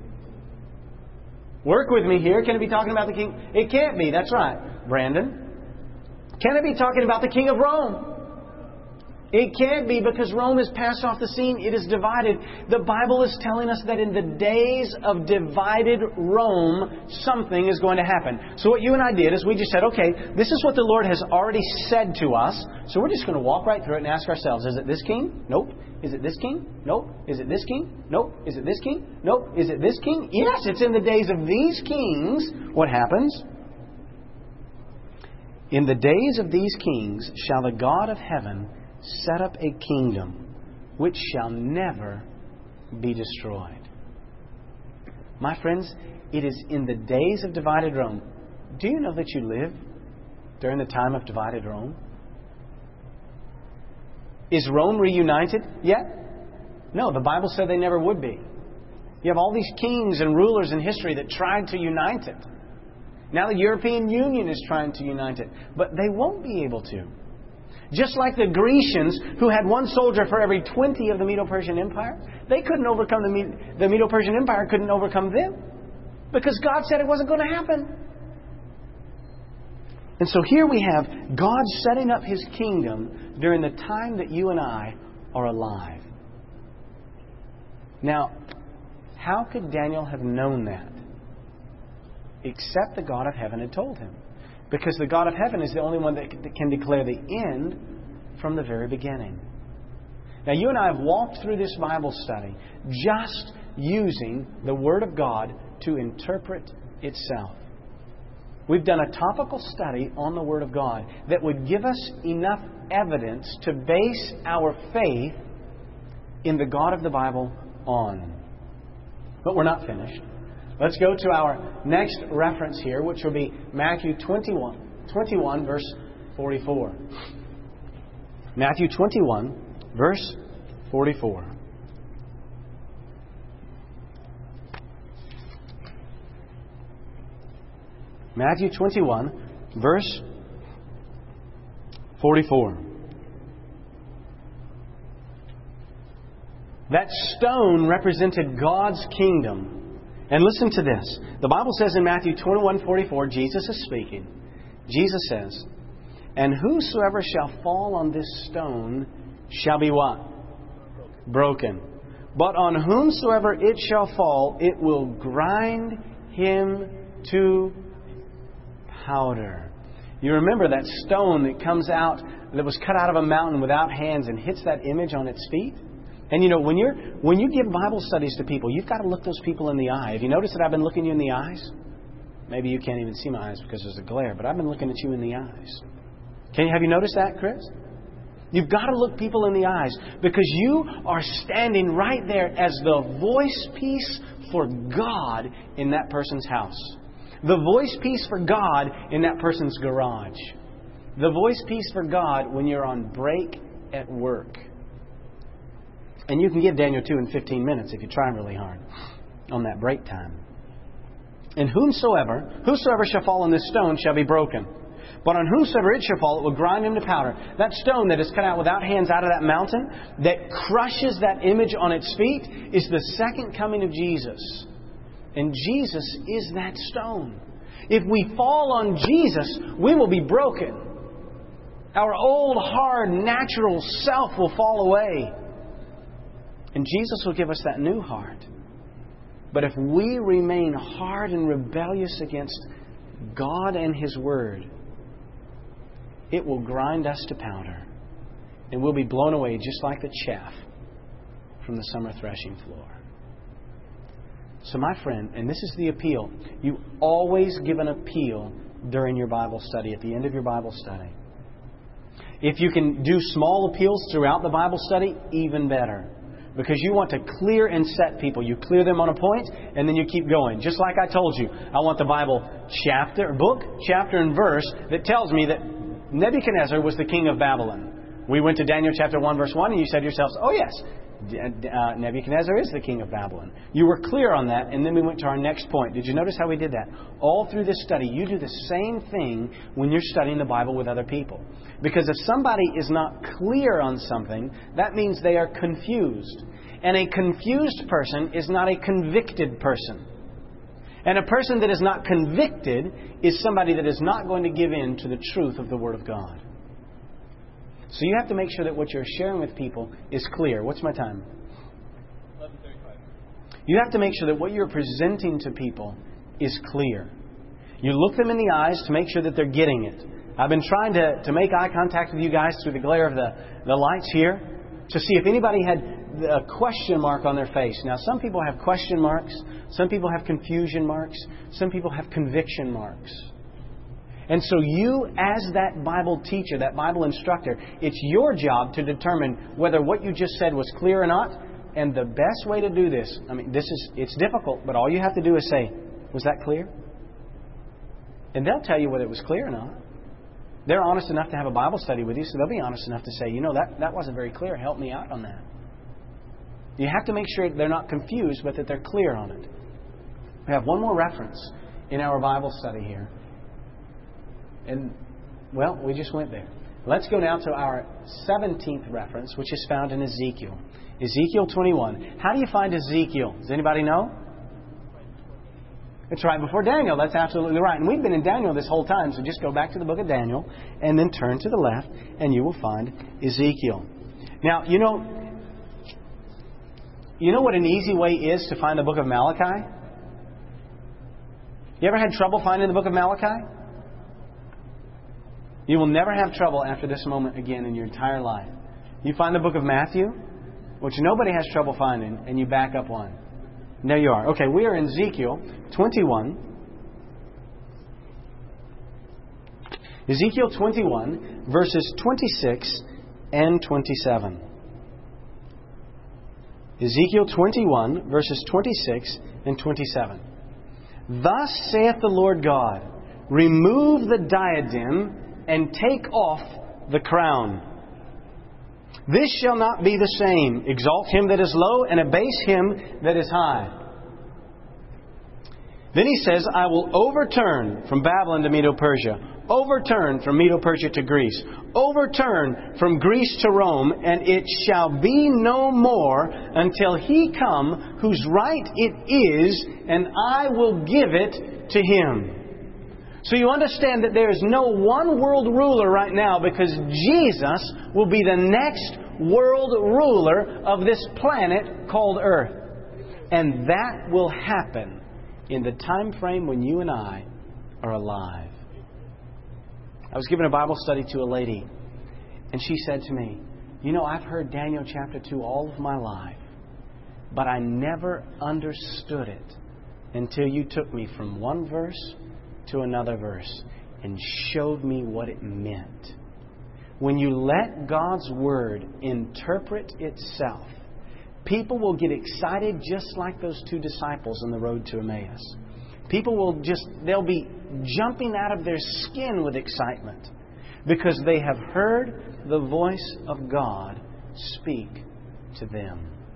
Work with me here. Can it be talking about the king? It can't be. That's right, Brandon. Can it be talking about the king of Rome? It can't be, because Rome has passed off the scene. It is divided. The Bible is telling us that in the days of divided Rome, something is going to happen. So what you and I did is we just said, okay, this is what the Lord has already said to us. So we're just going to walk right through it and ask ourselves, is it this king? Nope. Is it this king? Nope. Is it this king? Nope. Is it this king? Nope. Is it this king? Yes, it's in the days of these kings. What happens? In the days of these kings shall the God of heaven set up a kingdom which shall never be destroyed. My friends, it is in the days of divided Rome. Do you know that you live during the time of divided Rome? Is Rome reunited yet? No, the Bible said they never would be. You have all these kings and rulers in history that tried to unite it. Now the European Union is trying to unite it, but they won't be able to. Just like the Grecians, who had one soldier for every 20 of the Medo-Persian Empire, they couldn't overcome the Medo-Persian Empire couldn't overcome them, because God said it wasn't going to happen. And so here we have God setting up His kingdom during the time that you and I are alive. Now, how could Daniel have known that? Except the God of heaven had told him. Because the God of heaven is the only one that can declare the end from the very beginning. Now, you and I have walked through this Bible study just using the Word of God to interpret itself. We've done a topical study on the Word of God that would give us enough evidence to base our faith in the God of the Bible on. But we're not finished. Let's go to our next reference here, which will be Matthew 21, verse 44. Matthew 21, verse 44. Matthew 21, verse 44. That stone represented God's kingdom. And listen to this. The Bible says in Matthew 21:44, Jesus is speaking. Jesus says, "And whosoever shall fall on this stone shall be what? Broken. But on whomsoever it shall fall, it will grind him to powder." You remember that stone that comes out, that was cut out of a mountain without hands and hits that image on its feet? And you know, when you give Bible studies to people, you've got to look those people in the eye. Have you noticed that I've been looking you in the eyes? Maybe you can't even see my eyes because there's a glare, but I've been looking at you in the eyes. Have you noticed that, Chris? You've got to look people in the eyes, because you are standing right there as the voice piece for God in that person's house. The voice piece for God in that person's garage. The voice piece for God when you're on break at work. And you can get Daniel 2 in 15 minutes if you try really hard on that break time. And whosoever shall fall on this stone shall be broken. But on whomsoever it shall fall, it will grind him to powder. That stone that is cut out without hands out of that mountain, that crushes that image on its feet, is the second coming of Jesus. And Jesus is that stone. If we fall on Jesus, we will be broken. Our old, hard, natural self will fall away. And Jesus will give us that new heart. But if we remain hard and rebellious against God and His Word, it will grind us to powder. And we'll be blown away just like the chaff from the summer threshing floor. So my friend, and this is the appeal, you always give an appeal during your Bible study, at the end of your Bible study. If you can do small appeals throughout the Bible study, even better. Because you want to clear and set people. You clear them on a point, and then you keep going. Just like I told you, I want the Bible book, chapter, and verse that tells me that Nebuchadnezzar was the king of Babylon. We went to Daniel chapter 1, verse 1, and you said to yourselves, oh yes, Nebuchadnezzar is the king of Babylon. You were clear on that, and then we went to our next point. Did you notice how we did that? All through this study, you do the same thing when you're studying the Bible with other people. Because if somebody is not clear on something, that means they are confused. And a confused person is not a convicted person. And a person that is not convicted is somebody that is not going to give in to the truth of the Word of God. So you have to make sure that what you're sharing with people is clear. What's my time? 11:35. You have to make sure that what you're presenting to people is clear. You look them in the eyes to make sure that they're getting it. I've been trying to make eye contact with you guys through the glare of the lights here to see if anybody had a question mark on their face. Now, some people have question marks. Some people have confusion marks. Some people have conviction marks. And so you, as that Bible teacher, that Bible instructor, it's your job to determine whether what you just said was clear or not. And the best way to do this, it's difficult, but all you have to do is say, was that clear? And they'll tell you whether it was clear or not. They're honest enough to have a Bible study with you, so they'll be honest enough to say, that wasn't very clear. Help me out on that. You have to make sure they're not confused, but that they're clear on it. We have one more reference in our Bible study here. And, we just went there. Let's go now to our 17th reference, which is found in Ezekiel. Ezekiel 21. How do you find Ezekiel? Does anybody know? It's right before Daniel. That's absolutely right. And we've been in Daniel this whole time, so just go back to the book of Daniel and then turn to the left and you will find Ezekiel. Now, you know what an easy way is to find the book of Malachi? You ever had trouble finding the book of Malachi? You will never have trouble after this moment again in your entire life. You find the book of Matthew, which nobody has trouble finding, and you back up one. And there you are. Okay, we are in Ezekiel 21. Ezekiel 21, verses 26 and 27. Ezekiel 21, verses 26 and 27. Thus saith the Lord God, remove the diadem and take off the crown. This shall not be the same. Exalt him that is low and abase him that is high. Then he says, I will overturn from Babylon to Medo-Persia, overturn from Medo-Persia to Greece, overturn from Greece to Rome, and it shall be no more until he come whose right it is, and I will give it to him. So you understand that there is no one world ruler right now, because Jesus will be the next world ruler of this planet called Earth. And that will happen in the time frame when you and I are alive. I was giving a Bible study to a lady, and she said to me, I've heard Daniel chapter 2 all of my life, but I never understood it until you took me from one verse to another verse and showed me what it meant. When you let God's Word interpret itself, people will get excited just like those two disciples on the road to Emmaus. People they'll be jumping out of their skin with excitement because they have heard the voice of God speak to them.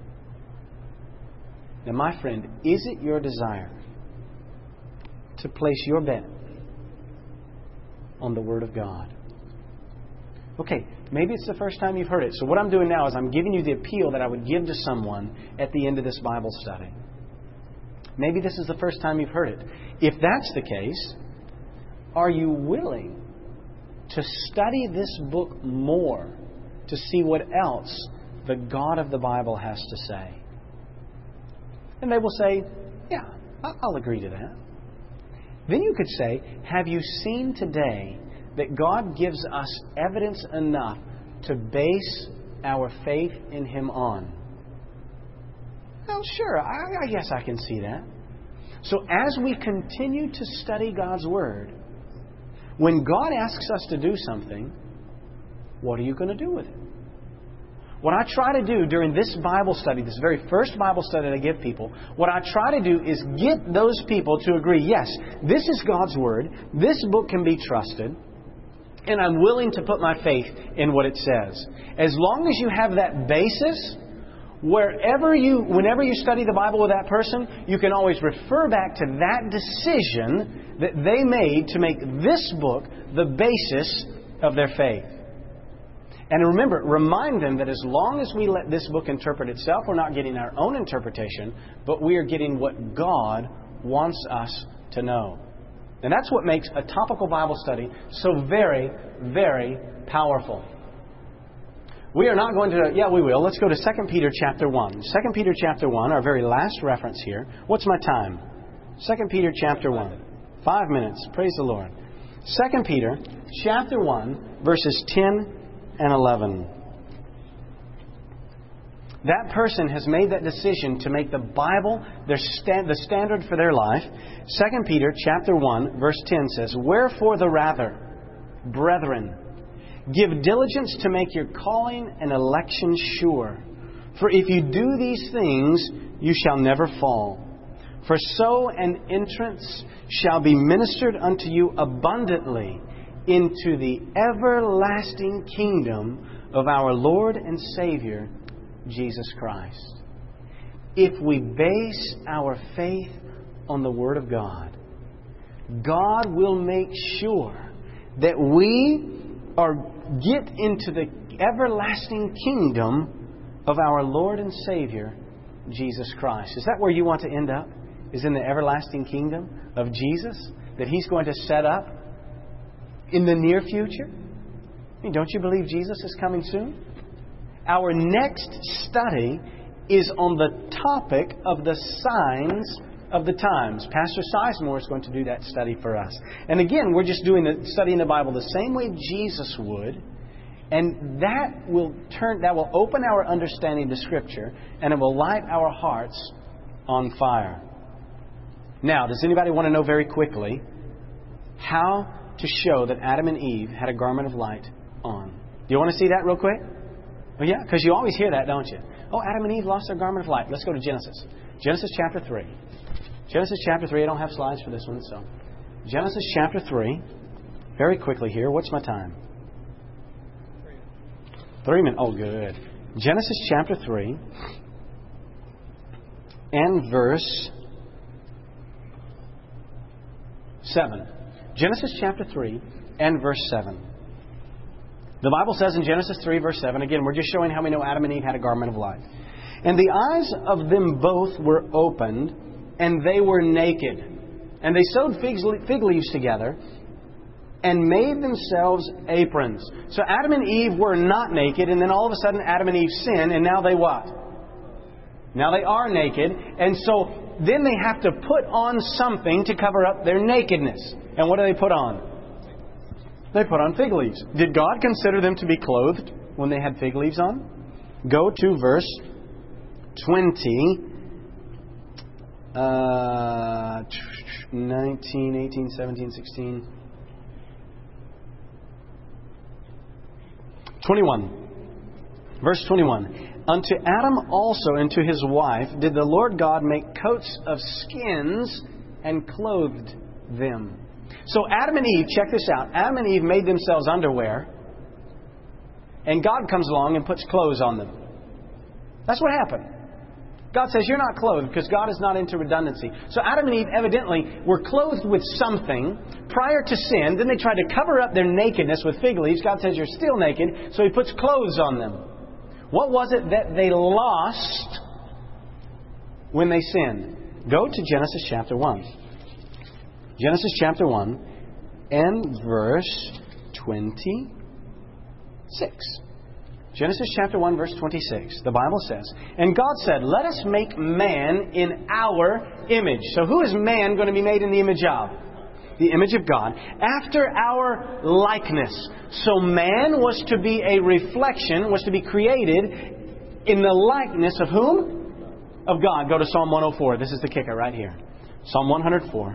Now, my friend, is it your desire to place your bet on the Word of God? Okay, maybe it's the first time you've heard it. So what I'm doing now is I'm giving you the appeal that I would give to someone at the end of this Bible study. Maybe this is the first time you've heard it. If that's the case, are you willing to study this book more to see what else the God of the Bible has to say? And they will say, yeah, I'll agree to that. Then you could say, have you seen today that God gives us evidence enough to base our faith in Him on? Well, sure, I guess I can see that. So as we continue to study God's Word, when God asks us to do something, what are you going to do with it? What I try to do during this Bible study, this very first Bible study that I give people, what I try to do is get those people to agree, yes, this is God's Word, this book can be trusted, and I'm willing to put my faith in what it says. As long as you have that basis, whenever you study the Bible with that person, you can always refer back to that decision that they made to make this book the basis of their faith. And remember, remind them that as long as we let this book interpret itself, we're not getting our own interpretation, but we are getting what God wants us to know. And that's what makes a topical Bible study so very, very powerful. We are not going to... Yeah, we will. Let's go to 2 Peter chapter 1. 2 Peter chapter 1, our very last reference here. What's my time? 2 Peter chapter 1. 5 minutes. Praise the Lord. 2 Peter chapter 1, verses 10 and 11. That person has made that decision to make the Bible the standard for their life. 2 Peter chapter 1, verse 10 says, "Wherefore the rather, brethren, give diligence to make your calling and election sure. For if you do these things, you shall never fall. For so an entrance shall be ministered unto you abundantly into the everlasting kingdom of our Lord and Savior, Jesus Christ." If we base our faith on the Word of God, God will make sure that we get into the everlasting kingdom of our Lord and Savior, Jesus Christ. Is that where you want to end up? Is in the everlasting kingdom of Jesus that He's going to set up in the near future? I mean, don't you believe Jesus is coming soon? Our next study is on the topic of the signs of the times. Pastor Sizemore is going to do that study for us. And again, we're just studying the Bible the same way Jesus would. And that will open our understanding to Scripture, and it will light our hearts on fire. Now, does anybody want to know very quickly how to show that Adam and Eve had a garment of light on? Do you want to see that real quick? Oh, yeah? Because you always hear that, don't you? Oh, Adam and Eve lost their garment of light. Let's go to Genesis. Genesis chapter 3. Genesis chapter 3. I don't have slides for this one, so. Genesis chapter 3. Very quickly here. What's my time? 3 minutes. Oh, good. Genesis chapter 3 and verse 7. Genesis chapter 3 and verse 7. The Bible says in Genesis 3 verse 7, again, we're just showing how we know Adam and Eve had a garment of light. "And the eyes of them both were opened, and they were naked. And they sewed fig leaves together and made themselves aprons." So Adam and Eve were not naked, and then all of a sudden Adam and Eve sin, and now they what? Now they are naked, and so then they have to put on something to cover up their nakedness. And what do they put on? They put on fig leaves. Did God consider them to be clothed when they had fig leaves on? Go to verse 20. 19, 18, 17, 16. 21. Verse 21. "Unto Adam also and to his wife did the Lord God make coats of skins and clothed them." So Adam and Eve, check this out. Adam and Eve made themselves underwear, and God comes along and puts clothes on them. That's what happened. God says you're not clothed because God is not into redundancy. So Adam and Eve evidently were clothed with something prior to sin. Then they tried to cover up their nakedness with fig leaves. God says you're still naked, so He puts clothes on them. What was it that they lost when they sinned? Go to Genesis chapter 1. Genesis chapter 1 and verse 26. Genesis chapter 1, verse 26. The Bible says, "And God said, let us make man in our image." So who is man going to be made in the image of? The image of God. After our likeness. So man was to be a reflection, was to be created in the likeness of whom? Of God. Go to Psalm 104. This is the kicker right here. Psalm 104.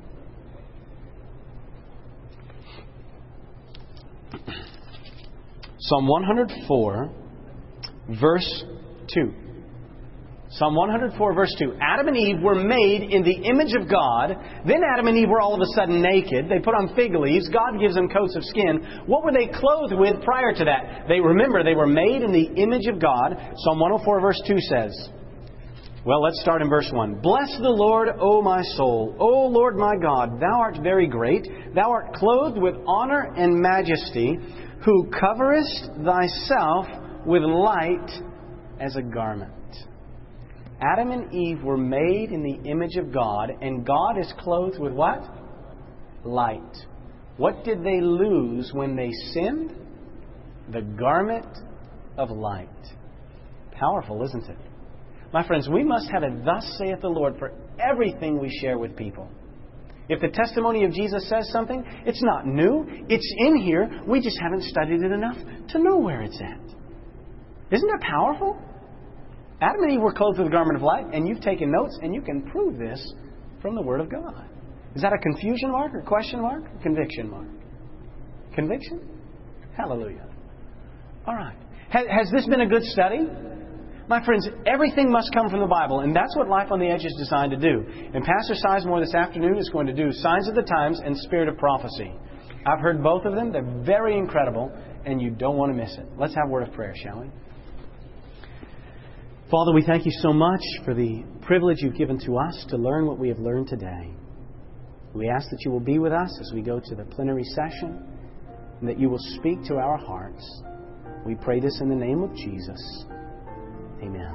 Psalm 104, verse 2. Psalm 104, verse 2. Adam and Eve were made in the image of God. Then Adam and Eve were all of a sudden naked. They put on fig leaves. God gives them coats of skin. What were they clothed with prior to that? They were made in the image of God. Psalm 104, verse 2 says, well, let's start in verse 1. Bless the Lord, O my soul. O Lord my God, Thou art very great. Thou art clothed with honor and majesty, who coverest Thyself with light as a garment. Adam and Eve were made in the image of God, and God is clothed with what? Light. What did they lose when they sinned? The garment of light. Powerful, isn't it? My friends, we must have a "Thus saith the Lord" for everything we share with people. If the testimony of Jesus says something, it's not new. It's in here. We just haven't studied it enough to know where it's at. Isn't that powerful? Adam and Eve were clothed with the garment of light, and you've taken notes, and you can prove this from the Word of God. Is that a confusion mark or question mark or conviction mark? Conviction? Hallelujah. All right. Has this been a good study? My friends, everything must come from the Bible, and that's what Life on the Edge is designed to do. And Pastor Sizemore this afternoon is going to do Signs of the Times and Spirit of Prophecy. I've heard both of them. They're very incredible, and you don't want to miss it. Let's have a word of prayer, shall we? Father, we thank You so much for the privilege You've given to us to learn what we have learned today. We ask that You will be with us as we go to the plenary session, and that You will speak to our hearts. We pray this in the name of Jesus. Amen.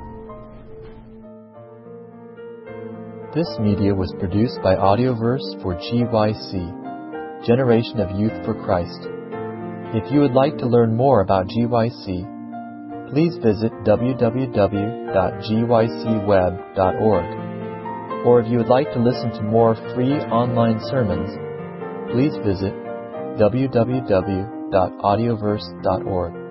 This media was produced by Audioverse for GYC, Generation of Youth for Christ. If you would like to learn more about GYC, please visit www.gycweb.org. Or if you would like to listen to more free online sermons, please visit www.audioverse.org.